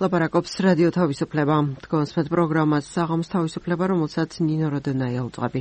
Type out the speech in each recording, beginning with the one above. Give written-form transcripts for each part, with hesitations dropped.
ლაპარაკობს რადიო თავისუფლება. თქვენს პროგრამას საღამოს თავისუფლება, რომელსაც ნინო როდენაია უძღვები.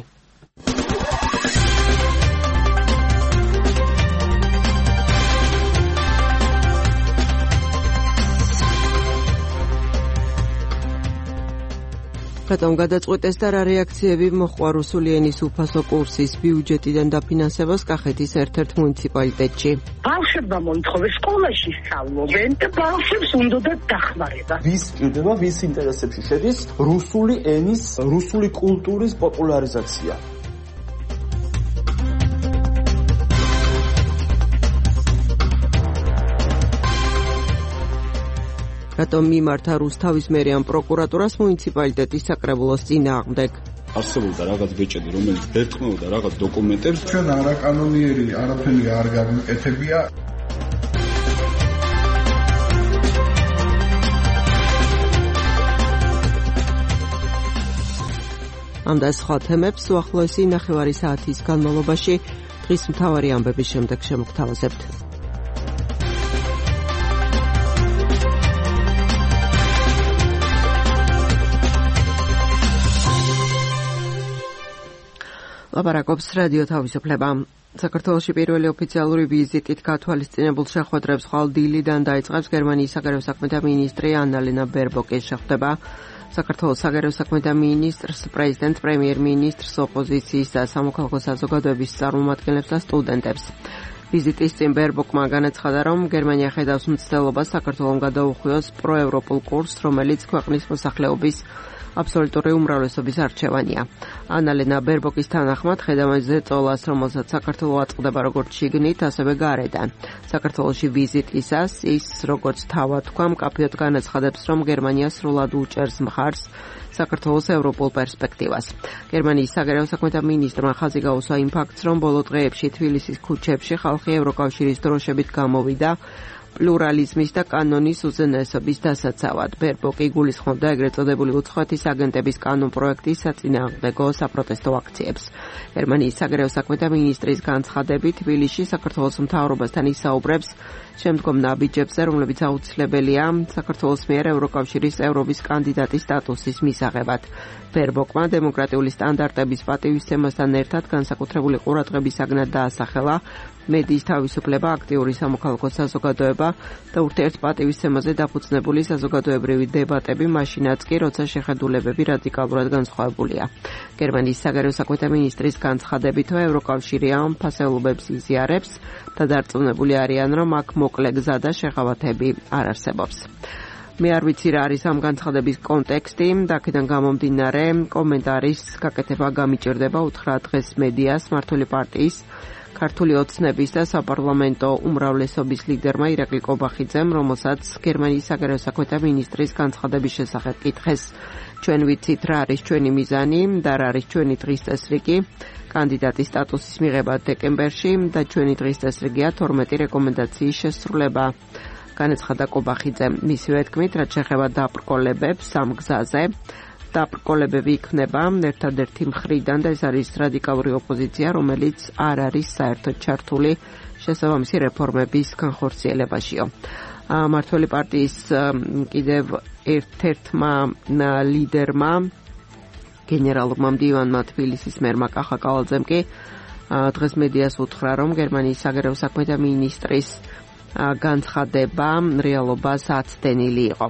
რატომ გადაწყვეტეს და რა რეაქციები მოჰყვა რუსული ენის უფასო კურსის ბიუჯეტიდან დაფინანსებას კახეთის ერთ-ერთ მუნიციპალიტეტში? ბავშვებმა მოითხოვეს სკოლაში სწავლობენ და ბავშვებს უნდათ დახმარება. ვის ჭირდება, ვის ინტერესებში შედის რუსული ენის, რუსული კულტურის პოპულარიზაცია? რატომ მიმართა რუსთავისმერიან პროკურატურას მუნიციპალიტეტის საკრებულოს წინააღმდეგ? არსებობდა რაღაც ბეჭედი, რომელიც ერწყმოდა რაღაც დოკუმენტებს. ჩვენ არაკანონიერი არაფერი არ გამიკეთებია. ამ და სხვა თემებს უახლოესი ნახევარი საათის განმავლობაში დღის მთავარი ამბების შემდეგ შემოგთავაზებთ. ლაპარაკობს რადიო თავისუფლება. საქართველოში პირველი ოფიციალური ვიზიტით გათვალისწინებულ შეხვედრებს ხვალ-დილიდან დაიწყებს გერმანიის საგარეო საქმეთა მინისტრი ანა-ლენა ბერბოკი. შეხვდება საქართველოს საგარეო საქმეთა მინისტრს, პრეზიდენტს, პრემიერ-მინისტრს, ოპოზიციის და სამოქალაქო საზოგადოების წარმომადგენლებს და სტუდენტებს. ვიზიტის წინ ბერბოკმა განაცხადა, რომ გერმანია ხედავს მცდელობას საქართველოს გადაუხვიოს პროევროპულ კურსს, რომელიც ქვეყნის მოსახლეობის აბსოლუტური უმრავლესობის არჩევანია. ანა-ლენა ბერბოკის თანახმად ხედავენ ზეწოლას, რომელსაც საქართველო აწყდება როგორც შიგნით, ასევე გარედან. საქართველოში ვიზიტისას ის, როგორც თავად თქვა, მკაფიოდ განაცხადებს, რომ გერმანია სრულად უჭერს მხარს საქართველოს ევროპულ პერსპექტივას. გერმანიის საგარეო საქმეთა მინისტრმა ხაზი გაუსვა იმ ფაქტს, რომ ბოლო დღეებში თბილისის ქუჩებში ხალხი ევროკავშირის დროშებით გამოვიდა პლურალიზმის და კანონის უზენაესობის დასაცავად. ბერბოკი გულისხმობდა ეგრეთ წოდებული უცხოეთის აგენტების კანონპროექტის საწინააღმდეგო საპროტესტო აქციებს. გერმანიის საგარეო საქმეთა მინისტრის განცხადებით, თბილისში საქართველოს მთავრობასთან ისაუბრებს შემდგომ ნაბიჯებზე, რომლებიც აუცილებელია საქართველოს მიერ ევროკავშირის წევრობის კანდიდატის სტატუსის მისაღებად. ბერბოკმა დემოკრატიული სტანდარტების პატივისცემასთან ერთად განსაკუთრებული ყურადღებისაგნად დაასახელა მედიის თავისუფლება, აქტიური სამოქალაქო საზოგადოება და ურთიერთპატივისცემაზე დაფუძნებული საზოგადოებრივი დებატები, მაშინაც კი, როცა შეხედულებები რადიკალურად განსხვავებულია. გერმანიის საგარეო საქმეთა მინისტრის განცხადებით, ევროკავშირი ამ ფასეულობებს იზიარებს და დარწმუნებული არიან, რომ აქ მოკლე გზა და შეღავათები არ არსებობს. მე არ ვიცი რა არის ამ განცხადების კონტექსტი, და აქედან გამომდინარე კომენტარის გაკეთება გამიჭირდება უთხრა დღეს მედიას მართული პარტიის ქართული ოცნების და საპარლამენტო უმრავლესობის ლიდერმა ირაკლი კობახიძემ, რომელსაც გერმანიის საგარეო საქმეთა მინისტრის განცხადების შესახებ კითხეს. ჩვენ ვიცით რა არის ჩვენი მიზანი და რა არის ჩვენი დღის წესრიგი კანდიდატის სტატუსის მიღება დეკემბერში და ჩვენი დღის წესრიგია 12 რეკომენდაციის შესრულება. განაცხადა კობახიძემ. მისივე თქმით, რაც შეეხება დაბრკოლებებს ამ გზაზე, დაბრკოლებები იქნება ერთადერთი მხრიდან და ეს არის რადიკალური ოპოზიცია, რომელიც არ არის საერთოდ ჩართული შესაბამისი რეფორმების განხორციელებაშიო. მართული პარტიის კიდევ ერთ-ერთმა ლიდერმა, გენერალურმა მდივანმა თბილისის მერმა კახა კავალძემ კი დღეს მედიას უთხრა, რომ გერმანიის საგარეო საქმეთა მინისტრის განცხადება რეალობას აცდენილი იყო.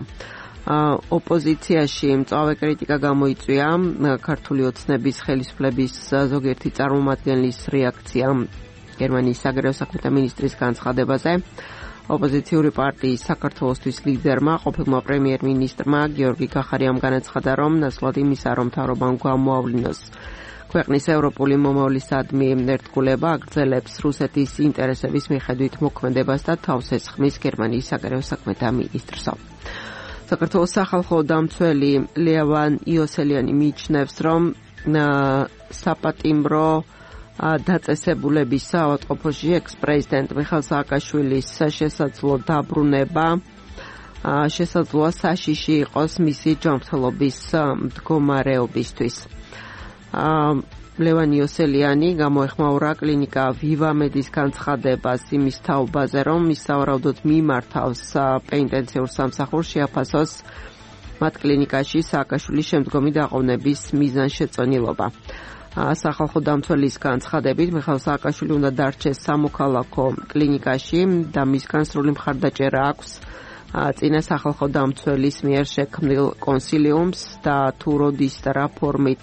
ოპოზიციაში მწვავე კრიტიკა გამოიწვია ქართული ოცნების ხელისუფლების ზოგიერთი წარმომადგენლის რეაქცია გერმანიის საგარეო საქმეთა მინისტრის განცხადებაზე. ოპოზიციური პარტიის საქართველოსთვის ლიდერმა, ყოფილმა პრემიერ-მინისტრმა გიორგი კახარიამ განაცხადა, რომ ნაცვლად იმისა, რომ მთავრობამ გამოავლინოს ქვეყნის ევროპული მომავლისადმი ერთგულება, აგრძელებს რუსეთის ინტერესების მიხედვით მოქმედებას და თავს ესხმის გერმანიის საგარეო საქმეთა მინისტრსო. საქართველოს სახალხო დამცველი ლევან იოსელიანი მიიჩნევს, რომ საპატიმრო დაწესებულების საავადმყოფოში ექს-პრეზიდენტ მიხაილ სააკაშვილის შესაძლო დაბრუნება შესაძლოა საშიში იყოს მისი ჯანმრთელობის მდგომარეობისთვის. ლევან იოსელიანი გამოეხმაურა კლინიკა ვივამედის განცხადებას იმის თაობაზე, რომ ის სავარაუდოდ მიმართავს პენიტენციურ სამსახურს შეაფასოს მათ კლინიკაში სააკაშვილის შემდგომი დაყოვნების მიზანშეწონილობა. სახალხო დამცველის განცხადებით მიხეილ სააკაშვილი უნდა დარჩეს სამოქალაქო კლინიკაში და მისგან სრული მხარდაჭერა აქვს წინა სახალხო დამცველის მიერ შექმნილ კონსილიუმს და თუ როდის და რა ფორმით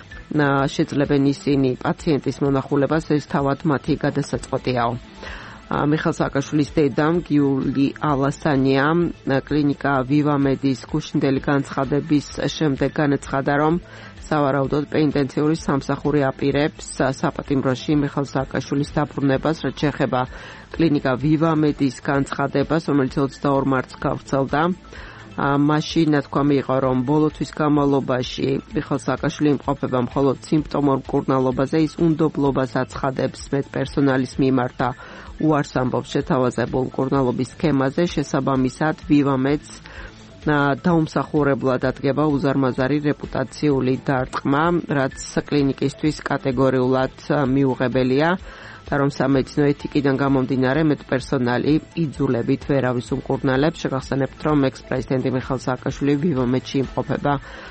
შეძლებენ ისინი პაციენტის მონახულებას, ეს თავად მათი გადასაწყვეტიაო. მიხეილ სააკაშვილის დედამ გიული ალასანია კლინიკა ვივამედის გუშინდელი განცხადების შემდეგ განაცხადა, რომ სავარაუდოდ პენიტენციური სამსახური აპირებს საპატიმროში მიხეილ სააკაშვილის დაბრუნებას, რაც შეეხება კლინიკა ვივამედის განცხადებას, რომელიც 22 მარტს გავრცელდა. მაშინ ნათქვამი იყო, რომ ბოლო თვის განმავლობაში მიხეილ სააკაშვილი იმყოფება მხოლოდ სიმპტომურ მკურნალობაზე, ის უნდობლობას აცხადებს მედპერსონალის მიმართ და უარს ამბობს შეთავაზებულ მკურნალობის სქემაზე, შესაბამისად ვივამედს დაუმსახურებლად ადგება უზარმაზარი რეპუტაციული დარტყმა, რაც კლინიკისთვის კატეგორიულად მიუღებელია და რომ სამედიცინო ეთიკიდან გამომდინარე მედპერსონალი იძულებით ვერავის უმკურნალებს. შეგახსენებთ, რომ ექს-პრეზიდენტი მიხეილ სააკაშვილი ვივამედში იმყოფება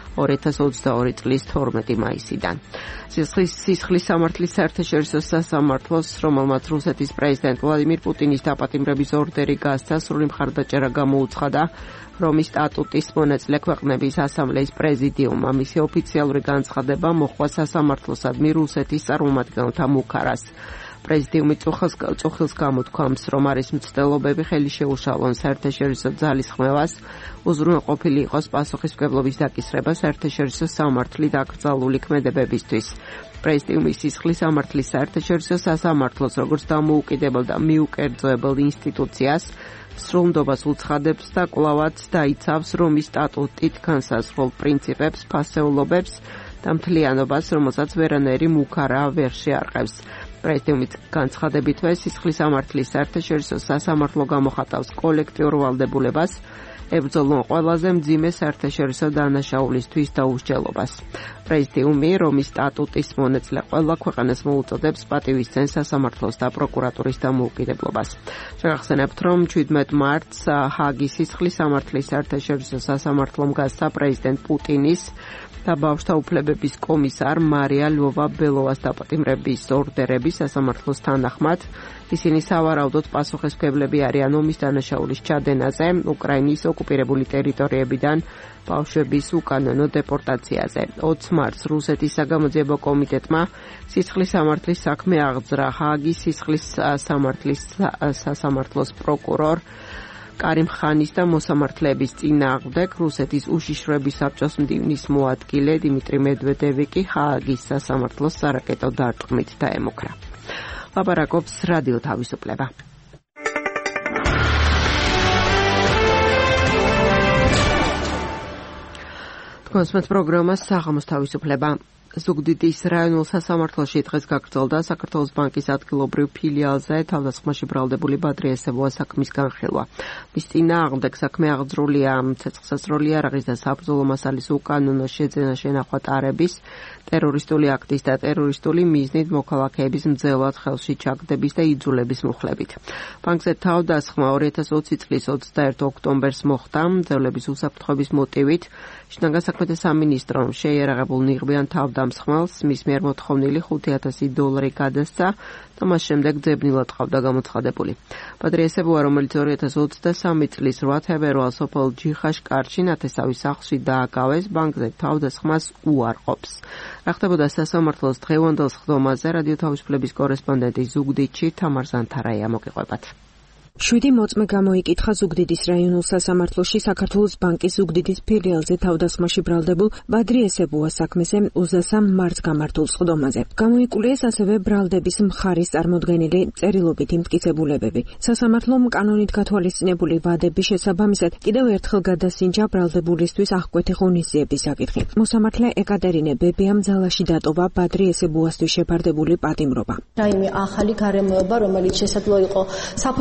2022 წლის 12 მაისიდან. სისხლის სამართლის საერთაშორისო სასამართლოს, რომელმაც რუსეთის პრეზიდენტ ვლადიმირ პუტინის დაპატიმრების ორდერი გასცა, სრული მხარდაჭერა გამოუცხადა რომის სტატუტის მონაწილე ქვეყნების ასამბლეის პრეზიდიუმმა. მისი ოფიციალური განცხადება მოჰყვა სასამართლოსადმი რუსეთის წარმომადგენელთა მუქარას. პრეზიდიუმი წუხილს გამოთქვამს, რომ არის მცდელობები ხელი შეუშალონ საერთაშორისო ძალისხმევას, უზრუნველყოფილი იყოს პასუხისმგებლობის დაკისრება საერთაშორისო სამართლით აკრძალული ქმედებებისთვის. პრეზიდიუმი სისხლის სამართლის საერთაშორისო სასამართლოს, როგორც დამოუკიდებელ და მიუკერძოებელ ინსტიტუციას, სრულნდობას უცხადებს და კვლავაც დაიცავს რომის სტატუტით განსაზღვრულ პრინციპებს, ფასეულობებს და მთლიანობას, რომელსაც ვერანაირი მუქარა ვერ შეარყევს. პრეზიდიუმის განცხადებითვე სისხლის სამართლის საერთაშორისო სასამართლო გამოხატავს კოლექტიურ ვალდებულებას, ებრძოლონ ყველაზე მძიმე საერთაშორისო დანაშაულისთვის დაუსჯელობას. პრეზიდიუმი რომის სტატუტის მონაწილე ყველა ქვეყანას მოუწოდებს პატივისცემს სასამართლოს და პროკურატურის დამოუკიდებლობას. შეგახსენებთ, რომ 17 მარტს ჰააგის სისხლის სამართლის საერთაშორისო სასამართლომ გასცა პრეზიდენტ პუტინის და ბავშვთა უფლებების კომისარ მარია ლვოვა-ბელოვას დაპატიმრების ორდერები სასამართლოს თანახმად. ისინი სავარაუდოდ პასუხისმგებლები არიან ომის დანაშაულის ჩადენაზე, უკრაინის ოკუპირებული ტერიტორიებიდან ბავშვების უკანონო დეპორტაციაზე. 20 მარტს რუსეთის საგამოძიებო კომიტეტმა სისხლის სამართლის საქმე აღძრა. ჰააგის სისხლის სამართლის სასამართლოს პროკურორ კარიმ ხანის და მოსამართლეების წინააღმდეგ რუსეთის უშიშროების საბჭოს მდივნის მოადგილე დიმიტრი მედვედევი კი ჰააგის სასამართლოს სარაკეტო დარტყმით დაემუქრა. ლაპარაკობს რადიო თავისუფლება. თქვენს პროგრამას საღამოს თავისუფლება. ზუგდიდის რაიონულ სასამართლოში დღეს გაგრძელდა საქართველოს ბანკის ადგილობრივ ფილიალზე თავდასხმაში ბრალდებული ბადრი ესებოა საქმის განხილვა. მის წინააღმდეგ საქმე აღძრულია ცეცხლსასროლი იარაღის და საბრძოლო მასალის უკანონო შეძენა შენახვა ტარების, ტერორისტული აქტის და ტერორისტული მიზნით მოქალაქეების მძევლად ხელში ჩაგდების და იძულების მუხლებით. ბანკზე თავდასხმა 2020 წლის 21 ოქტომბერს მოხდა. მძევლების უსაფრთხოების მოტივით შინაგან საქმეთა სამინისტრომ შეიარაღებულ ნიღბიან თავდამსხმელს მის მიერ მოთხოვნილი $5,000 გადასცა და მას შემდეგ ძებნილად ყავდა გამოცხადებული. ბადრი ესებოა, რომელიც 2023 წლის 8 თებერვალს სოფელ ჯიხაშკარში ნათესავის სახლში დააკავეს, ბანკზე თავდასხმას უარყოფს. რა ხდებოდა სასამართლოს დღევანდელ სხდომაზე, რადიო თავისუფლების კორესპონდენტი ზუგდიდში თამარ ზანთარაია მოგიყვებათ. 7 მოწმე გამოიკითხა ზუგდიდის რაიონულ სასამართლოში საქართველოს ბანკის ზუგდიდის ფილიალზე თავდასხმაში ბრალდებულ ბადრი ესებუას საქმეზე 23 მარტს გამართულ სხდომაზე. გამოიკულიეს ასევე ბრალდების მხარის წარმოდგენილი წერილობითი მტკიცებულებები. სასამართლომ კანონით გათვალისწინებული ვადების შესაბამისად კიდევ ერთხელ გადასინჯა ბრალდებულისთვის აღკვეთი ღონისძიების საკითხი. მოსამართლე ეკატერინე ბებიამ ძალაში დატოვა ბადრი ესებუასთვის შეფარდებული პატიმრობა. რაიმე ახალი გარემოება, რომელიც შესაძლოა იყო საფუძვლად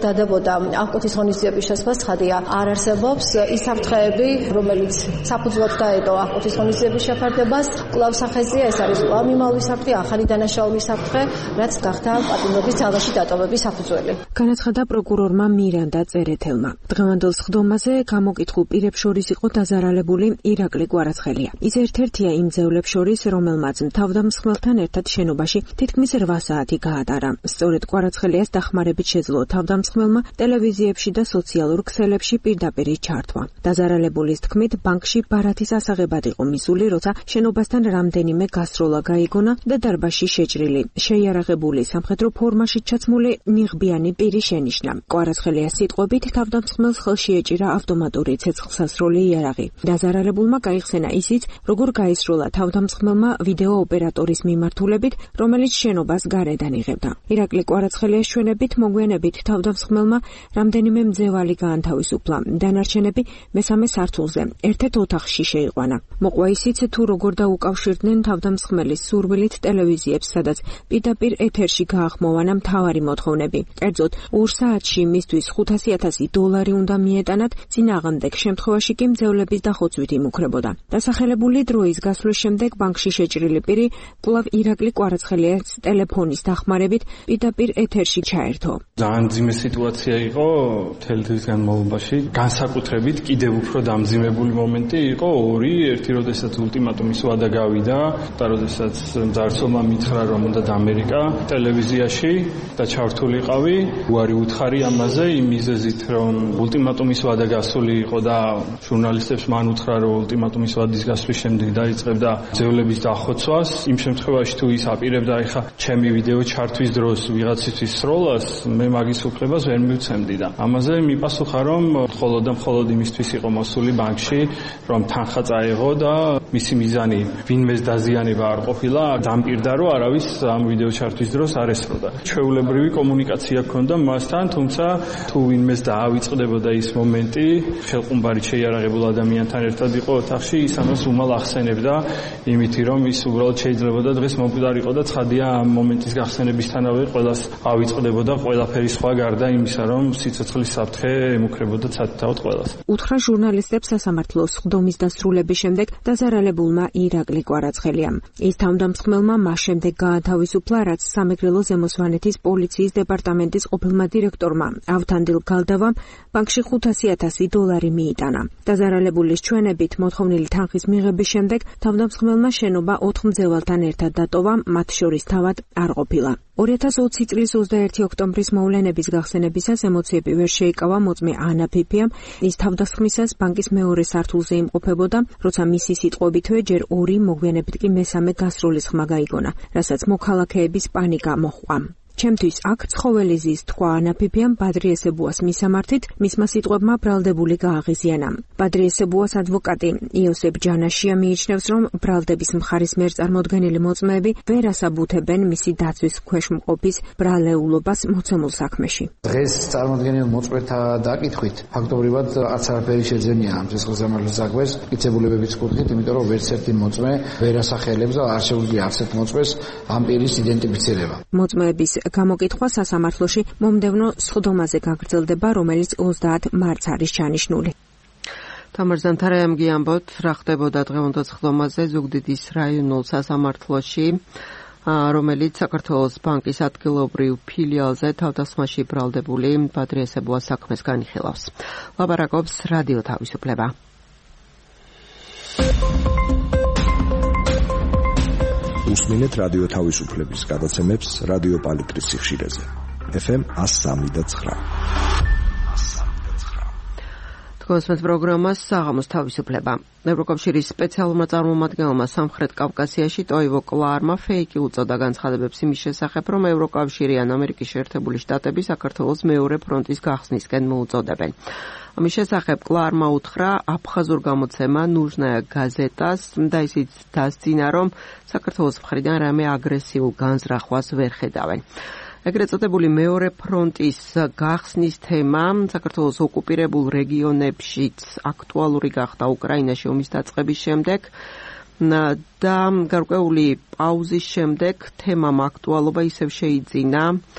დადებოდა აკუთის ღონისძიების შესაძლებლობა ცხადია არ არსებობს. ის საფრთხეები, რომელიც საფუძვლად დაედო აკუთის ღონისძიების შეფარდებას, კვლავ სახეზია, ეს არის კვლავ მიმავლის საფრთხე, ახალი დანაშაულის საფრთხე, რაც გახდა პატიმრობის ძალაში დატოვების საფუძველი. განაცხადა პროკურორმა მირანდა წერეთელმა. დღევანდელ სხდომაზე გამოკითხულ პირებს შორის იყო დაზარალებული ირაკლი კვარაცხელია. ის ერთ-ერთია იმ ძევლებს შორის, რომელმაც თავდამსხმელთან ერთად შენობაში თითქმის 8 საათი გაატარა. სწორედ კვარაცხელიას დახმარებით შეძლო თავდამსხმელმა ტელევიზიებში და სოციალურ ქსელებში პირდაპირ ჩართვა. დაზარალებულის თქმით, ბანკში ბარათის ასაღებად იყო მისული, როცა შენობასთან რამდენიმე გასროლა გაიგონა და დარბაზში შეჭრილი, შეიარაღებული სამხედრო ფორმაში ჩაცმული ნიღბიანი პირი შენიშნა. კვარაცხელიას სიტყვებით, თავდამსხმელს ხელში ეჭირა ავტომატური ცეცხლსასროლი იარაღი. დაზარალებულმა გაიხსენა ისიც, როგორ გაისროლა თავდამსხმელმა ვიდეო ოპერატორის მიმართულებით, რომელიც შენობას გარედან იღებდა. ირაკლი კვარაცხელიას ჩვენებით მოგვიანებით თავდამსხმელმა რამდენიმე მძევალი გაანთავისუფლა. დანარჩენები მესამე სართულზე, ერთ-ერთ ოთახში შეიყვანა. მოყვა ისიც, თუ როგორ დაუკავშირდნენ თავდამსხმელის სურვილით ტელევიზიებს, სადაც პირდაპირ ეთერში გაახმოვანა მთავარი მოთხოვნები. კერძოდ, 2 საათში მისთვის $500,000 უნდა მიეტანათ, წინააღმდეგ შემთხვევაში კი მძევლების დახოცვით იმუქრებოდა. დასახელებული დროის გასვლის შემდეგ ბანკში შეჭრილი პირი კვლავ ირაკლი კვარაცხელიას ტელეფონის დახმარებით პირდაპირ ეთერში ჩაერთო. ძალიან მძიმე სიტუაცია იყო მთელი თვის განმავლობაში. განსაკუთრებით კიდევ უფრო დამძიმებული მომენტი იყო ორი, ერთი როდესაც ულტიმატუმის ვადა გავიდა და როდესაც მძარცველმა მითხრა რომ უნდა ამერიკა ტელევიზიაში და ჩართულიყავი. უარი უთხარი ამაზე იმ მიზეზით რომ ულტიმატუმის ვადა გასული იყო და ჟურნალისტებს მან უთხრა რომ ულტიმატუმის ვადის გასვლის შემდეგ დაიწყებდა ძევლების დახოცვას. იმ შემთხვევაში თუ ის აპირებდა ეხა ჩემი ვიდეო ჩართვის დროს ვიღაცისთვის სროლას, მე მაგის უფლებას ვერ მივცემდი და ამაზე მიპასუხა რომ მხოლოდ იმისთვის იყო მოსული ბანკში რომ თანხა წაეღო და მისი მიზანი ვინმეს დაზიანება არ ყოფილა, დამპირდა რომ არავის ამ ვიდეო ჩართვის დროს არ ესროდა. ჩვეულებრივი კომუნიკაცია ჰქონდა მასთან, თუმცა თუ ვინმეს დაავიწყდებოდა ის მომენტი, ხელყუმბარით შეიარაღებულ ადამიანთან ერთად იყო ოთახში, ის ამას უმალ ახსენებდა, იმითი რომ ის უბრალოდ შეიძლებოდა დღეს მომკვდარიყო და ცხადია ამ მომენტის გახსენებისთანავე ყველას ავიწყდებოდა ყველაფერი სხვა გარდა იმისა, რომ სიცოცხლის საფრთხე ემუქრებოდა ცალკეულად ყველას. უთხრა ჟურნალისტებს სასამართლოს სხდომის დასრულების შემდეგ დაზარალებულმა ირაკლი კვარაცხელიამ. ის თავდამსხმელმა მას შემდეგ გაათავისუფლა, რაც სამეგრელო ზემოსვანეთის პოლიციის დეპარტამენტის ყოფილმა დირექტორმა ავთანდილ გალდავამ ბანკში $500,000 მიიტანა. დაზარალებულის ჩვენებით მოთხოვნილი თანხის მიღების შემდეგ თავდამსხმელმა შენობა 4 მძევალთან ერთად დატოვა, მათ შორის თავად არ ყოფილა. 2020 წლის 21 ოქტომბრის მოვლენების გახსენებისას ემოციები ვერ შეიკავა მოწმე ანა ფიფიამ. ის თავდასხმისას ბანკის მეორე სართულზე იმყოფებოდა, როცა მისი სიტყვებითვე ჯერ 2, მოგვიანებით კი მესამე გასროლის ხმა გაიგონა, რასაც მოქალაქეების პანიკა მოჰყვა. ჩემთვის აქ ცხოველი ზის, თქვა ანა ფიფიამ ბადრი ესებუას მისამართით, მისმა სიტყვებმა ბრალდებული გააღიზიანა. ბადრი ესებუას ადვოკატი იოსებ ჯანაშია მიიჩნევს, რომ ბრალდების მხარის მიერ წარმოდგენილი მოწმეები ვერ ასაბუთებენ მისი დაცვის ქვეშ მყოფის ბრალეულობას მოცემულ საქმეში. დღეს წარმოდგენილ მოწმეთა დაკითხვით ფაქტობრივად არც არაფერი შეძენია ამ ცეცხლსამართლოს საქმეს მტკიცებულებების კუთხით, იმიტომ რომ ვერც ერთი მოწმე ვერ ასახელებს და არ შეუძლია არც ერთ მოწმეს ამ პირის იდენტიფიცირება. მოწმეების გამოკითხვა სასამართლოში მომდევნო სხდომაზე გაგრძელდება, რომელიც 30 მარტს არის ჩანიშნული. თამარ ზანთარაიამ გიამბოთ, რა ხდებოდა დღევანდელ სხდომაზე ზუგდიდის რაიონულ სასამართლოში, რომელიც საქართველოს ბანკის ადგილობრივ ფილიალზე თავდასხმაში ბრალდებული ბადრი ესებუას საქმეს განიხილავს. ლაპარაკობს რადიო თავისუფლება. უსმინეთ რადიო თავისუფლების გადაცემებს რადიო პალიტრის სიხშირეზე. FM 103.9. თქვენს პროგრამას საღამოს თავისუფლება. ევროკავშირის სპეციალურმა წარმომადგენელმა სამხრეთ კავკასიაში ტოივო კლარმა ფეიკი უწოდა განცხადებებს იმის შესახებ, რომ ევროკავშირი ან ამერიკის შეერთებული შტატები საქართველოს მეორე ფრონტის გახსნისკენ მოუწოდებენ. ამის შესახებ კლარმა უთხრა აფხაზურ გამოცემა ნუჟნაია გაზეტას და ისიც დასძინა, რომ საქართველოს მხრიდან რამე აგრესიულ განზრახვას ვერ ხედავენ. ეგრეთ წოდებული მეორე ფრონტის გახსნის თემა საქართველოს ოკუპირებულ რეგიონებშიც აქტუალური გახდა უკრაინაში ომის დაწყების შემდეგ და გარკვეული პაუზის შემდეგ თემამ აქტუალობა ისევ შეიძინა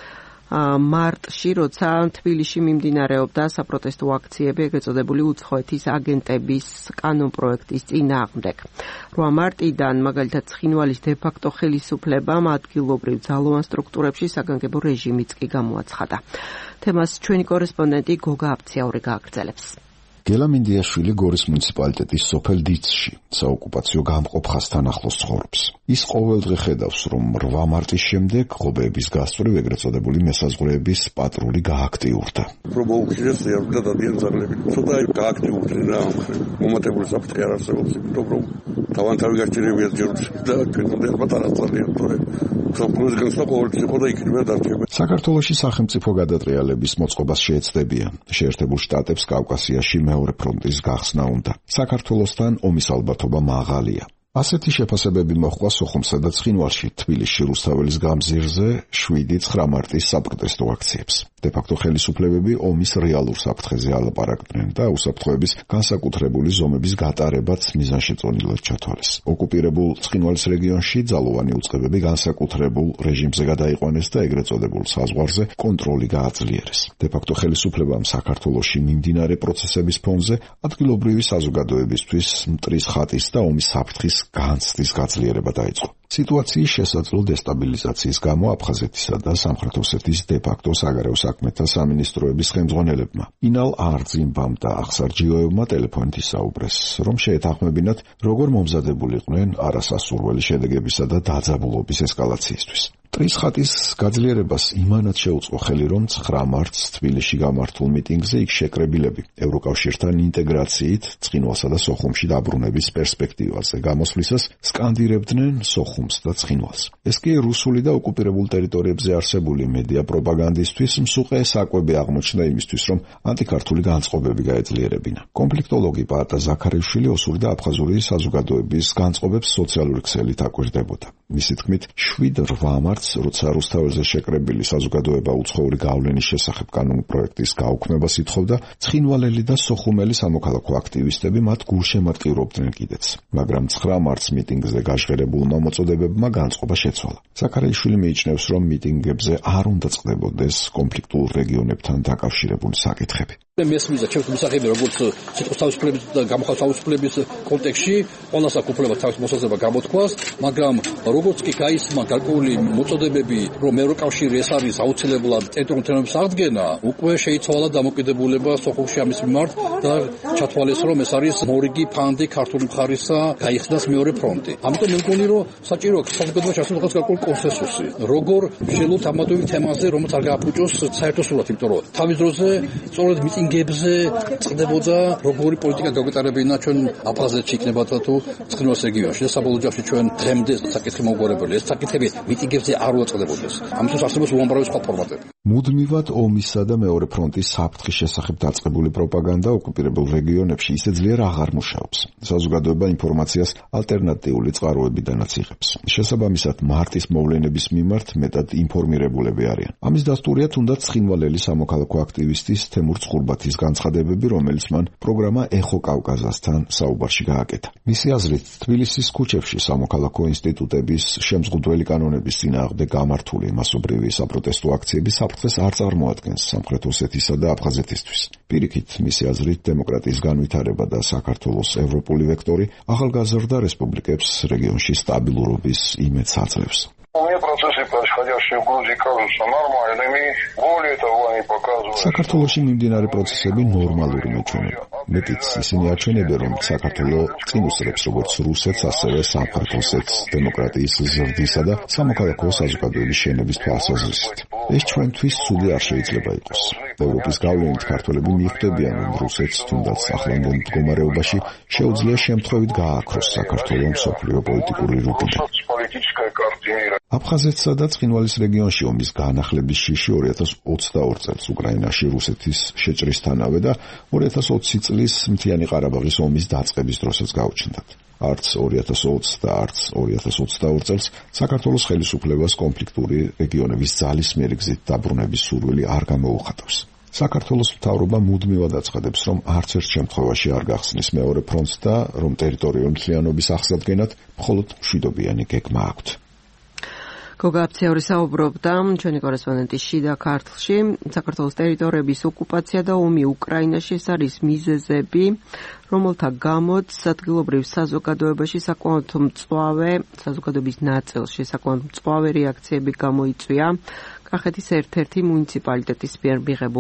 მარტში, როცა თბილისში მიმდინარეობდა საპროტესტო აქციები ეგრეთ წოდებული უცხოეთის აგენტების კანონპროექტის წინააღმდეგ. 8 მარტიდან მაგალითად ცხინვალის დე-ფაქტო ხელისუფლებამ ადგილობრივ ძალოვან სტრუქტურებში საგანგებო რეჟიმიც კი გამოაცხადა. თემას ჩვენი კორესპონდენტი გოგა აფციაური გააგრძელებს. გელა მინდიაშვილი გორის მუნიციპალიტეტის სოფელ დიცში საოკუპაციო გამყოფ ხაზთან ახლოს ცხოვრობს. ის ყოველდღე ხედავს, რომ 8 მარტის შემდეგ ღობეების გასწვრივ ეგრეთ წოდებული მესაზღვრეების პატრული გააქტიურდა. პრობოუქციის ზიარდა დადიან ძაღლები. ცოტა გააქტიურდნენ რა ამხრივ. მომატებული საფრთხე არ არსებობს, იმიტომ რომ თავანთავი გაჭირებია ჯერს და ჩვენამდე ალბათ არ აწალია თორე სამყაროს განსხვავ ყოველთვის იყო და იქნება დარჩება. საქართველოში სახელმწიფო გადატრიალების მოწყობას შეეცდებიან. შეერთებულ შტატებს კავკასიაში მეორე ფრონტის გახსნა უნდა. საქართველოსთან ომის ალბათობა მაღალია. ასეთი შეფასებები მოჰყვა სოხუმსა და ცხინვალში თბილისში რუსთაველის გამზირზე 7-9 მარტის საპროტესტო აქციებს. დე-ფაქტო ხელისუფლებები ომის რეალურ საფრთხეზე ალაპარაკდნენ და უსაფრთხოების განსაკუთრებული ზომების გატარებაც მიზანშეწონილად ჩათვალეს. ოკუპირებულ ცხინვალის რეგიონში ძალოვანი უწყებები განსაკუთრებულ რეჟიმზე გადაიყვანეს და ეგრეთ წოდებულ საზღვარზე კონტროლი გააძლიერეს. დე-ფაქტო ხელისუფლებამ საქართველოში მიმდინარე პროცესების ფონზე ადგილობრივი საზოგადოებისთვის მტრის ხატის და ომის საფრთხის განცდის გაძლიერება დაიწყო. სიტუაციის შესაძლო დესტაბილიზაციის გამო აფხაზეთისა და სამხრეთ ოსეთის დე-ფაქტო საგარეო საქმეთა სამინისტროების ხელმძღვანელებმა ინალ არძიმბამ და ახსარჯიოევმა ტელეფონით ისაუბრეს, რომ შეეთანხმებინათ, როგორ მომზადებულიყვნენ არასასურველი შედეგებისა და დაძაბულობის ესკალაციისთვის. მტრის ხატის გაძლიერებას იმანად შეუწყო ხელი, რომ 9 მარტს თბილისში გამართულ მიტინგზე იქ შეკრებილები ევროკავშირთან ინტეგრაციით ცხინვალსა და სოხუმში დაბრუნების პერსპექტივაზე გამოსვლისას სკანდირებდნენ სოხუმს და ცხინვალს. ეს კი რუსული და ოკუპირებულ ტერიტორიებზე არსებული მედია პროპაგანდისტვის მსუყე საკვები აღმოჩნდა იმისთვის, რომ ანტიქართული განწყობები გაეძლიერებინა. კონფლიქტოლოგი პაატა ზაქარიშვილი ოსურდა აფხაზური საზოგადოების განწყობებს სოციალური ქსელით აკვირდებოდა. მისი თქმით, 7-8 მარტს, როცა რუსთაველზე შეკრებილი საზოგადოება უცხოური გავლენის შესახებ კანონპროექტის გაუქმებას ითხოვდა, ცხინვალელი და სოხუმელი სამოქალაქო აქტივისტები მათ გულშემატკივრობდნენ კიდეც. მაგრამ 9 მარტს მიტინგზე გაჟღერებულმა მოწოდებებმა განწყობა შეცვალა. ზაქარიშვილი მიიჩნევს, რომ მიტინგებზე არ უნდა წყდებოდეს კონფლიქტურ რეგიონებთან დაკავშირებული საკითხები. მესმის და ჩემს მსახიობი როგორც სიტყვის თავისუფლების და გამოხატვის თავისუფლების კონტექსტში ყველას აქვს უფლება თავის მოსაზრება გამოთქვას, მაგრამ როგორც კი გაისმა გარკვეული მოწოდებები, რომ ევროკავშირი ეს არის აუცილებლად ტერიტორიული თემების აღდგენა, უკვე შეიცვალა დამოკიდებულება სოხუმში ამის მიმართ და ჩათვალეს, რომ ეს არის მორიგი ფანდი ქართული მხარისა გაიხსნას მეორე ფრონტი. ამიტომ მე მგონი, რომ საჭიროა საზოგადოებაში არსებობს გარკვეული კონსენსუსი. როგორ შეძლოთ ამათოვი თემაზე, რომელიც არ გააფუჭოს საერთო სურათი, იმიტომ რომ თავის დროზე სწორედ მიტინგებზე წყდებოდა როგორი პოლიტიკა გაგვეტარებინა ჩვენ აფხაზეთში იქნებოდა თუ ცხინვალის რეგიონში და საბოლოო ჯამში ჩვენ დღემდე საკითხი მოგვარებული. ეს საკითხები მიტინგებზე არ უწყდებოდეს. ამისთვის არსებობს უამრავი სხვა ფორმატები. მუდმივად ომისა და მეორე ფრონტის საფრთხის შესახებ დაწყებული პროპაგანდა ოკუპირებულ რეგიონებში ისე ძლიერ აღარ მუშაობს. საზოგადოება ინფორმაციას ალტერნატიული წყაროებიდანაც იღებს. შესაბამისად, მარტის მოვლენების მიმართ მეტად ინფორმირებულები არიან. ამის დასტურია თუნდაც ცხინვალელი სამოქალაქო აქტივისტის თემურ ცხურბათის განცხადებები, რომელიც მან პროგრამა ეხო კავკაზასთან საუბარში გააკეთა. მისი აზრით, თბილისის ქუჩებში სამოქალაქო ინსტიტუტების შემზღუდველი კანონების წინააღმდეგ გამართული მასობრივი საპროტესტო აქციები საფრთხეს არ წარმოადგენს სამხრეთ ოსეთისა და აფხაზეთისთვის. პირიქით, მისი აზრით, დემოკრატიის განვითარება და საქართველოს ევროპული ვექტორი ახალგაზრდა რესპუბლიკებს რეგიონში სტაბილურობის იმედს აძლევს. საქართველოში მიმდინარე პროცესები ნორმალური მეჩვენება. მეტიც ისინი აჩვენებენ, რომ საქართველო წინ უსწრებს როგორც რუსეთს, ასევე სამხრეთ ოსეთს დემოკრატიის ზრდისა და სამოქალაქო საზოგადოების შენების თვალსაზრისით. ეს ჩვენთვის ცუდი არ შეიძლება იყოს. ევროპის გავლენით ქართველები მიხვდებიან, რომ რუსეთს თუნდაც ახლანდელ მდგომარეობაში შეუძლია შემთხვევით გააქროს საქართველოს მსოფლიო პოლიტიკური რუკიდან. აფხაზეთსა და ცხინვალის რეგიონში ომის განახლების შიში 2022 წელს უკრაინაში რუსეთის შეჭრისთანავე და 2020 წლის მთიანი ყარაბაღის ომის დაწყების დროსაც გაუჩნდათ. არც 2020 და არც 2022 წელს საქართველოს ხელისუფლებას კონფლიქტური რეგიონების ძალისმიერი გზით დაბრუნების სურვილი არ გამოუხატავს. საქართველოს მთავრობა მუდმივად აცხადებს, რომ არც ერთ შემთხვევაში არ გახსნის მეორე ფრონტს და რომ ტერიტორიული მთლიანობის აღსადგენად მხოლოდ მშვიდობიანი გეგმა აქვთ. გოგა აფციური საუბრობდა ჩვენი კორესპონდენტი შიდა ქართლში საქართველოს ტერიტორიების ოკუპაცია და ომი უკრაინაში ეს არის მიზეზები რომელთა გამოც ადგილობრივ საზოგადოებაში საზოგადოების ნაწილში საკმაოდ მწვავე რეაქციები გამოიწვია კახეთის ერთ-ერთი მუნიციპალიტეტის მიერ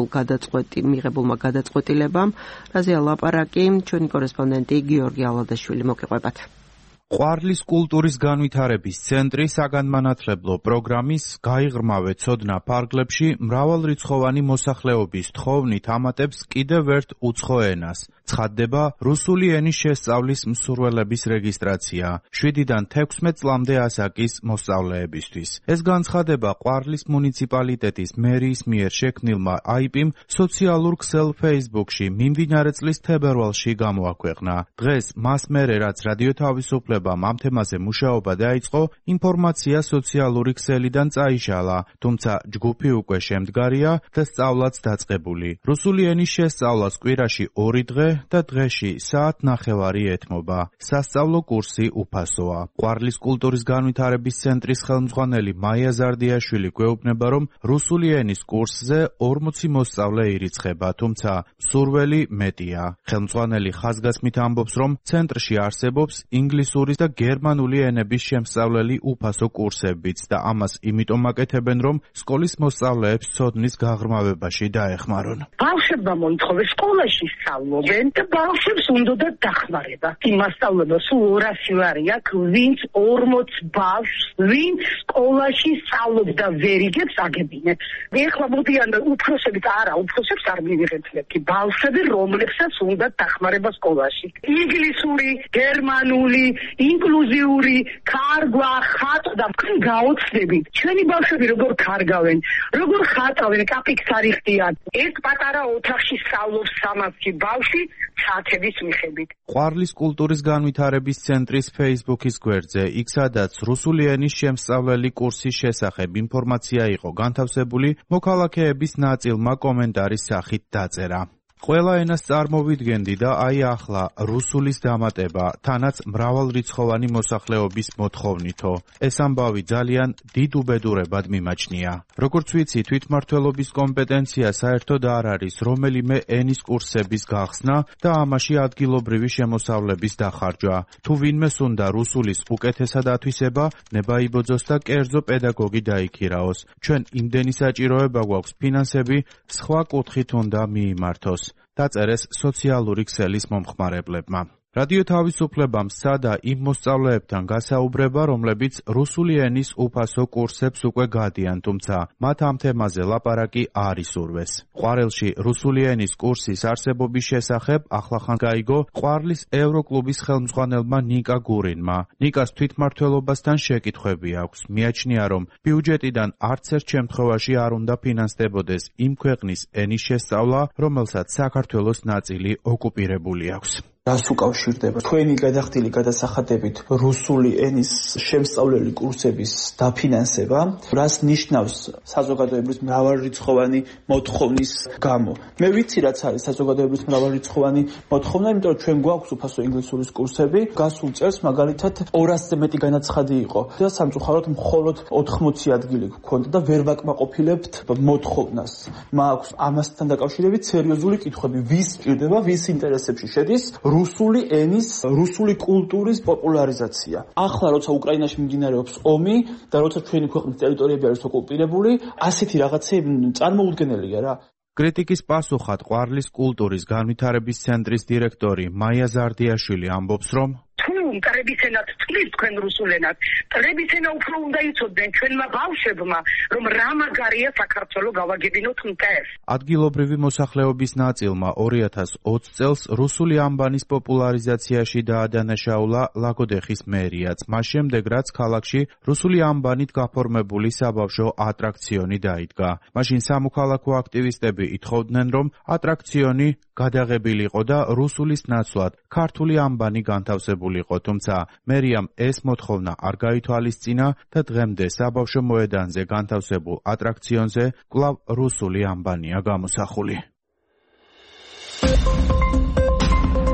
მიღებულმა გადაწყვეტილებამ რაზეა ლაპარაკი ჩვენი კორესპონდენტი გიორგი ალადაშვილი მოგიყვებათ ყვარლის კულტურის განვითარების ცენტრი საგანმანათლებლო პროგრამის გაიღრმავე ცოდნა ფარგლებში მრავალრიცხოვანი მოსახლეობის თხოვნით ამატებს კიდევ ერთ უცხო ენას. ცხადდება რუსული ენის შესწავლის მსურველების რეგისტრაცია 7-დან 16 წლამდე ასაკის მოსწავლეებისთვის. ეს განცხადება ყვარლის მუნიციპალიტეტის მერიის მიერ შექმნილმა IP-მ სოციალურ ქსელ Facebook-ში მიმდინარე წლის თებერვალში გამოაქვეყნა. დღეს მას მერე რაც რადიო თავისუფლებამ ამ თემაზე მუშაობა დაიწყო, ინფორმაცია სოციალური ქსელიდან წაიშალა, თუმცა ჯგუფი უკვე შემდგარია და სწავლაც დაწყებული. რუსული ენის შესწავლას კვირაში 2 დღე და დღეში საათნახევარი ეთმობა. სასწავლო კურსი უფასოა. ყვარლის კულტურის განვითარების ცენტრის ხელმძღვანელი მაია ზარდიაშვილი გვეუბნება, რომ რუსული ენის კურსზე 40 მოსწავლე ირიცხება, თუმცა მსურველი მეტია. ხელმძღვანელი ხაზგასმით ამბობს, რომ ცენტრში არსებობს ინგლისურის და გერმანული ენების შემსწავლელი უფასო კურსებიც და ამას იმიტომ აკეთებენ, რომ სკოლის მოსწავლეებს ცოდნის გაღრმავებაში დაეხმარონ. ბავშვებმა მოითხოვეს სკოლაში სწავლობენ და ბავშვებს უნდა დახმარება. იმასწავლებლო სულ 200 ლარი აქვს, ვინც 40 ბავშვს, ვინც სკოლაში სწავლობს და ვერ იგებს აგებინებს. ეხლა მოდიან უფროსებით უფროსებს არ მივიღებთ, ბავშვები რომლებსაც უნდა დახმარება სკოლაში. ინგლისური, გერმანული, ინკლუზიური, კარგვა, ხატვა, გაოცდებით. ჩვენი ბავშვები როგორ კარგავენ, როგორ ხატავენ, კაპიკს არ იხდიან. ერთ პატარა ოთახში სწავლობს 300 ბავშვი საათების მიხედვით. ყვარლის კულტურის განვითარების ცენტრის Facebook-ის გვერდზე, იქ სადაც რუსული ენის შემსწავლელი კურსის შესახებ ინფორმაცია იყო განთავსებული, მოქალაქეების ნაწილმა კომენტარის სახით დაწერა. ყველა ენას წარმოვიდგენდი და აი ახლა რუსულის დამატება, თანაც მრავალრიცხოვანი მოსახლეობის მოთხოვნითო. ეს ამბავი ძალიან დიდ უბედურებად მიმაჩნია. როგორც ვიცი, თვითმმართველობის კომპეტენცია საერთოდ არ არის რომელიმე ენის კურსების გახსნა და ამაში ადგილობრივი შემოსავლების დახარჯვა. თუ ვინმეს უნდა რუსულის უკეთესად ათვისება, ნება იბოძოს და კერძო პედაგოგი დაიქირაოს. ჩვენ იმდენი საჭიროება გვაქვს ფინანსები, სხვა კუთხით უნდა მიიმართოს. დაწერეს სოციალური ქსელის მომხმარებლებმა. რადიო თავისუფლებამ სცადა იმ მოსწავლეებთან გასაუბრება, რომლებიც რუსული ენის უფასო კურსებს უკვე გადიან, თუმცა მათ ამ თემაზე ლაპარაკი არ ისურვეს. ყვარელში რუსული ენის კურსის არსებობის შესახებ ახლახან გაიგო ყვარლის ევროკლუბის ხელმძღვანელმა ნიკა გურინმა. ნიკას თვითმმართველობასთან შეკითხვები აქვს. მიაჩნია, რომ ბიუჯეტიდან არც ერთ შემთხვევაში არ უნდა ფინანსდებოდეს იმ ქვეყნის ენის შესწავლა, რომელსაც საქართველოს ნაწილი ოკუპირებული აქვს. რას უკავშირდება თქვენი გადახდილი გადასახადებით რუსული ენის შემსწავლელი კურსების დაფინანსება, რას ნიშნავს საზოგადოების მრავალრიცხოვანი მოთხოვნის გამო. მე ვიცი რაც არის საზოგადოების მრავალრიცხოვანი მოთხოვნა, იმიტომ რომ ჩვენ გვაქვს უფასო ინგლისურის კურსები, გასულ წელს მაგალითად 200-ზე მეტი განაცხადი იყო და სამწუხაროდ მხოლოდ 80 ადგილი გქონდა და ვერ ვაკმაყოფილებთ მოთხოვნას. მაქვს ამასთან დაკავშირებით სერიოზული კითხვები, ვის ჭირდება, ვის ინტერესებში შედის რუსული ენის, რუსული კულტურის პოპულარიზაცია. ახლა როცა უკრაინაში მიმდინარეობს ომი და როცა ჩვენი ქვეყნის ტერიტორიები არის ოკუპირებული, ასეთი რაღაცები წარმოუდგენელია რა. კრიტიკის პასუხად ყვარლის კულტურის განვითარების ცენტრის დირექტორი მაია ზარდიაშვილი ამბობს, რომ მტრების ენად წყლის თქვენ რუსულ ენად. მტრების ენა უფრო უნდა იცოდნენ ჩვენმა ბავშვებმა, რომ რა მაგარია საქართველოს გავაგებინოთ მტერს. ადგილობრივი მოსახლეობის ნაწილმა 2020 წელს რუსული ანბანის პოპულარიზაციაში დაადანაშაულა ლაგოდეხის მერიაც. მას შემდეგ რაც ქალაქში რუსული ანბანით გაფორმებული საბავშვო ატრაქციონი დაიდგა. მაშინ სამოქალაქო აქტივისტები ითხოვდნენ, რომ ატრაქციონი გადაღებილიყო და რუსულის ნაცვლად ქართული ანბანი განთავსებულიყო, თუმცა მერიამ ეს მოთხოვნა არ გაითვალისწინა და დღემდე საბავშვო მოედანზე განთავსებულ ატრაქციონზე კვლავ რუსული ანბანია გამოსახული.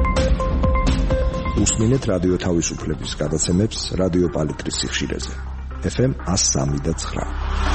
უსმინეთ რადიო თავისუფლების გადაცემებს რადიო პალიტრის სიხშირეზე. FM 103.9.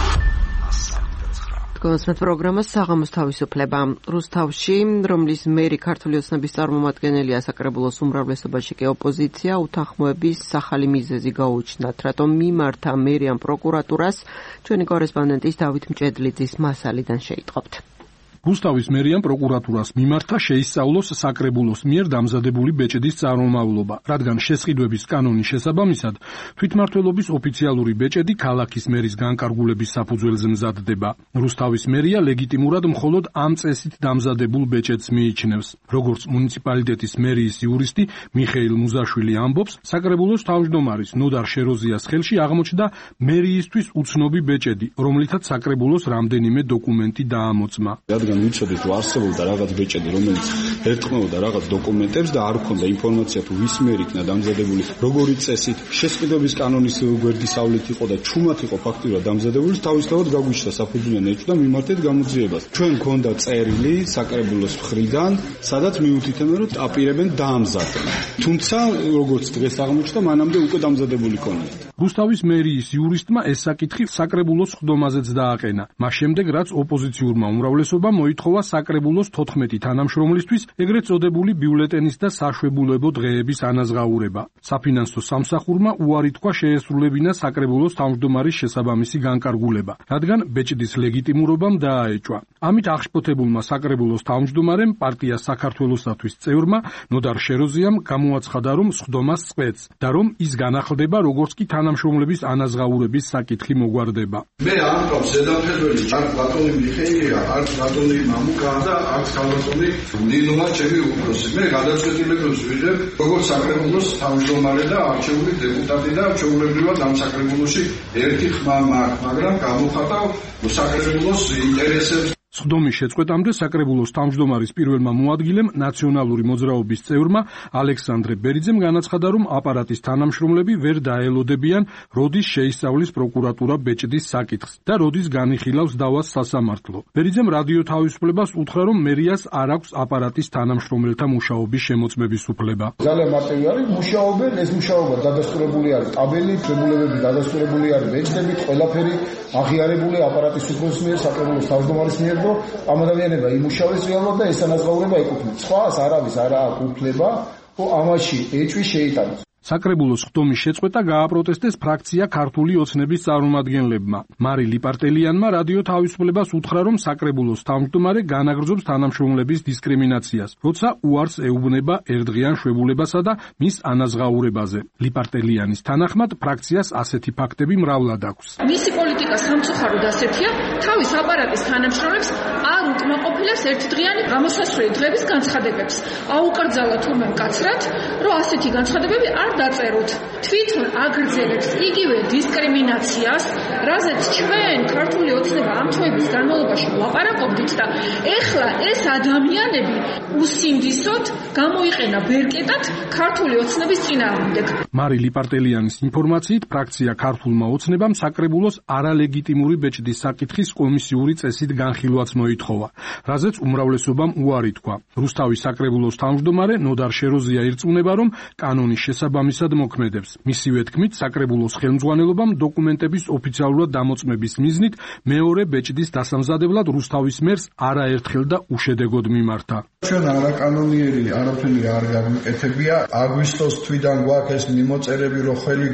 კონსერტ პროგრამა საღამოს თავისუფლება. რუსთავში, რომლის მერი ქართული ოცნების წარმომადგენელია, საკრებულოს უმრავლესობაში კი ოპოზიცია, უთანხმოების ახალი მიზეზი გაუჩნდათ, რატომ მიმართა მერიან პროკურატურას, ჩვენი კორესპონდენტის დავით მჭედლიძის მასალიდან შეიტყობთ. რუსთავის მერიან პროკურატურას მიმართა შეისწავლოს საკრებულოს მიერ დამზადებული ბეჭედის წარმომავლობა, რადგან შესყიდვების კანონის შესაბამისად თვითმმართველობის ოფიციალური ბეჭედი ქალაქის მერის განკარგულების საფუძველზე მზადდება. რუსთავის მერია ლეგიტიმურად მხოლოდ ამ წესით დამზადებულ ბეჭედს მიიჩნევს. როგორც მუნიციპალიტეტის მერიის იურისტი მიხეილ მუზაშვილი ამბობს, საკრებულოს თავმჯდომარის ნოდარ შეროზიას ხელში აღმოჩნდა მერიისთვის უცნობი ბეჭედი, რომლითაც საკრებულოს რამდენიმე დოკუმენტი დაამოწმა. ვიცოდით, რომ არსებობდა რაღაც ბეჭედი, რომელიც ერწყმოდა რაღაც დოკუმენტებს და არ ჰქონდა ინფორმაცია თუ ვის მიერ იქნა დამზადებული, როგორი წესით, შესყიდვების კანონის გვერდისავლით იყო და ჩუმად იყო ფაქტურად დამზადებული, თავისთავად გაგვიჩნდა საფუძვლიანი ეჭვ და მიმართეთ გამოძიებას. ჩვენ გქონდა წერილი საკრებულოს მხრიდან, სადაც მიუთითებენ, რომ აპირებენ დაამზადონ. თუმცა, როგორც დღეს აღმოჩნდა, მანამდე უკვე დამზადებული ქონიათ. რუსთავის მერიის იურისტმა ეს საკითხი საკრებულოს ხდომაზეც დააყენა. მას შემდეგ, რაც ოპოზიციურმა უმრავლესობამ მოითხოვა საკრებულოს 14 თანამშრომლისთვის ეგრეთ წოდებული ბიულეტენის და საშვებულებო დღეების ანაზღაურება. საფინანსო სამსახურმა უარი თქვა შეესრულებინა საკრებულოს თავმჯდომარის შესაბამისი განკარგულება, რადგან ბეჭდის ლეგიტიმურობამ დააეჭვა. ამით აღშფოთებულმა საკრებულოს თავმჯდომარემ პარტია საქართველოსათვის წევრმა ნოდარ შეროზიამ გამოაცხადა, რომ სხდომას წყვეტს და რომ ის განახლდება, როგორც კი თანამშრომლების ანაზღაურების საკითხი მოგვარდება. მე ამბობ ზედამხედველი არ ბატონი მიხეილია, არ ბატონი მამუკა და აქ ხალხური ნინოა ჩემი უფროსი. მე გადაწყვეტილებებს ვიღებ, როგორც საკრებულოს თავმჯდომარე და არჩეული დეპუტატი და ჩვეულებრივად ამ საკრებულოში ერთი ხმა მაქვს, მაგრამ გამოხატავ საკრებულოს ინტერესებს. სხდომის შეწყვეტამდე საკრებულოს თავმჯდომარის პირველმა მოადგილემ ნაციონალური მოძრაობის წევრმა ალექსანდრე ბერიძემ განაცხადა, რომ აპარატის თანამშრომლები ვერ დაელოდებიან, როდის შეისწავლის პროკურატურა ბეჭდის საკითხს და როდის განიხილავს დავას სასამართლო. ბერიძემ რადიო თავისუფლებას უთხრა, რომ მერიას არ აქვს აპარატის თანამშრომელთა მუშაობის შემოწმების უფლება. ძალიან მარტივი არის, მუშაობენ, ეს მუშაობა დადასტურებული არის ტაბელი, ცვლილებები დადასტურებული არის ბეჭდებით, ყველაფერი აღიარებული აპარატის უფროსის მიერ, საკრებულოს თავმჯდომარის მიერ. ამ ადამიანებმა იმუშავეს რეალურად და ეს ანაზღაურება ეკუთვნით. სხვას არავის არ აქვს უფლება, ამაში ეჭვი შეიტანოს. საკრებულოს ხდომის შეწყვეტა გააპროტესტეს ფრაქცია ქართული ოცნების წარმომადგენლებმა. მარი ლიპარტელიანმა რადიო თავისუფლებას უთხრა, რომ საკრებულოს თავმჯდომარე განაგრძობს თანამშრომლების დისკრიმინაციას, როცა უარს ეუბნება ერთდღიან შვებულებასა და მის ანაზღაურებაზე. ლიპარტელიანის თანახმად, ფრაქციას ასეთი ფაქტები მრავლად აქვს. მისი პოლიტიკა სამწუხაროდ ასეთია, თავის აპარატის თანამშრომლებს არ უკმაყოფილებს ერთდღიანი გამოსასვლელი დღების განცხადებებს. აუკრძალა თურმე მკაცრად, რომ ასეთი განცხადებები არ დაწეროთ. თვითონ აგრძელებს იგივე დისკრიმინაციას, რაზეც ჩვენ ქართული ოცნება ამ თვეების განმავლობაში ვლაპარაკობდით და ეხლა ეს ადამიანები უსინდისოდ გამოიყენა ბერკეტად ქართული ოცნების წინააღმდეგ. მარი ლიპარტელიანის ინფორმაციით, ფრაქცია ქართულმა ოცნებამ საკრებულოს არალეგიტიმური ბეჭდის საკითხის კომისიური წესით განხილვაც მოითხოვა, რაზეც უმრავლესობამ უარი თქვა. რუსთავის საკრებულოს თავმჯდომარე ნოდარ შეროზია ირწმუნება, რომ კანონის შესაბამისად მოქმედებს. მისივე თქმით, საკრებულოს ხელმძღვანელობამ დოკუმენტების ოფიციალურად დამოწმების მიზნით მეორე ბეჭდის დასამზადებლად რუსთავის მერს არაერთხელ და უშედეგოდ მიმართა. ჩვენ არაკანონიერი არაფერი არ გამიკეთებია. აგვისტოს თვიდან გვაქვს ეს მიმოწერები, რომ ხელი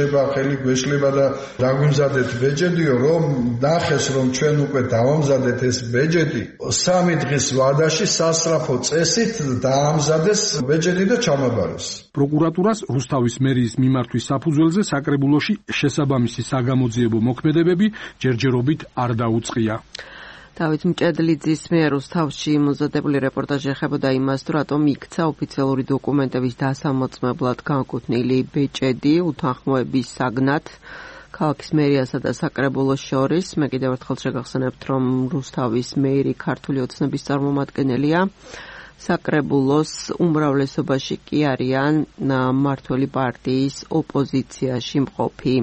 გვეშლება და დაგვიმზადეთ ბეჭედიო, რომ ნახეს, რომ ჩვენ უკვე დავამზადეთ ეს ბეჭედი. 3 დღის ვადაში სასწრაფო წესით დაამზადეს ბეჭედი და ჩამაბარეს. პროკურატურას რუსთავის მერიის მიმართვის საფუძველზე საკრებულოში შესაბამისი საგამოძიებო მოქმედებები ჯერჯერობით არ დაუწყია. დავით მჭედლიძის მიერ რუსთავში მომზადებული რეპორტაჟი ეხებოდა იმას, თუ რატომ იქცა ოფიციალური დოკუმენტების დასამოწმებლად განკუთვნილი ბეჭედი უთანხმოების საგნად ქალაქის მერიასა და საკრებულოს შორის. მე კიდევ ერთხელ შეგახსენებთ, რომ რუსთავის მერი ქართული ოცნების წარმომადგენელია. საკრებულოს უმრავლესობაში კი არიან მმართველი პარტიის ოპოზიციაში მყოფი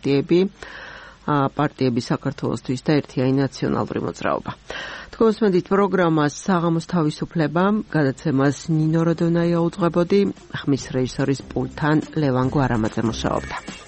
პარტიები საქართველოსთვის და ერთიანი ნაციონალური მოძრაობა. თქვენს პროგრამას საღამოს თავისუფლება გადაცემას ნინო როდონაია უძღვებოდი, ხმის რეჟისორის პულტთან ლევან გვარამაძე მუშაობდა.